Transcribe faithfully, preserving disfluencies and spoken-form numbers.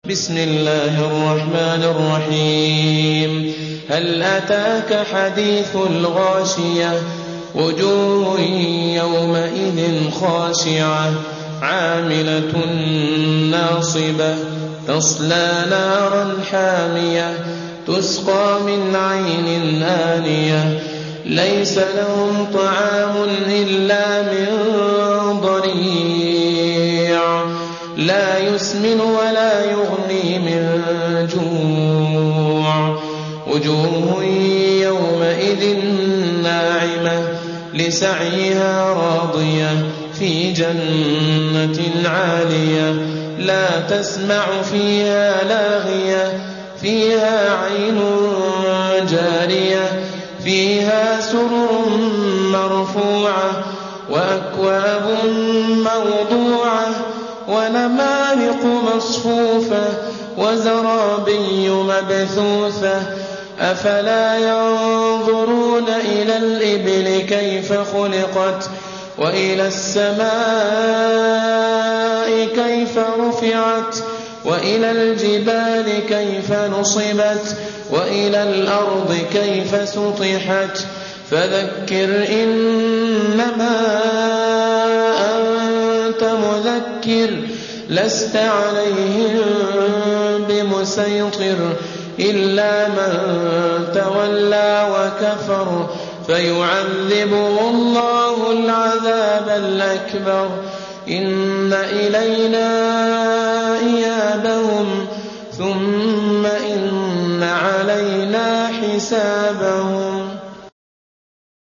بسم الله الرحمن الرحيم هل أتاك حديث الغاشية وجوه يومئذ خاشعة عاملة ناصبة تصلى نارا حامية تسقى من عين آنية ليس لهم طعام إلا من ضريع لا يسمن ولا يغني من جوع وجوه يومئذ ناعمة لسعيها راضية في جنة عالية لا تسمع فيها لاغية فيها عين جارية فيها سرر مرفوعة وأكواب موضوعة ونمارق مصفوفة وزرابي مبثوثة أفلا ينظرون إلى الإبل كيف خلقت وإلى السماء كيف رفعت وإلى الجبال كيف نصبت وإلى الأرض كيف سطحت فذكر إنما أنت مذكر لست عليهم بمسيطر إلا من تولى وكفر فيعذبه الله العذاب الأكبر إن إلينا إيابهم ثم إن علينا حسابهم.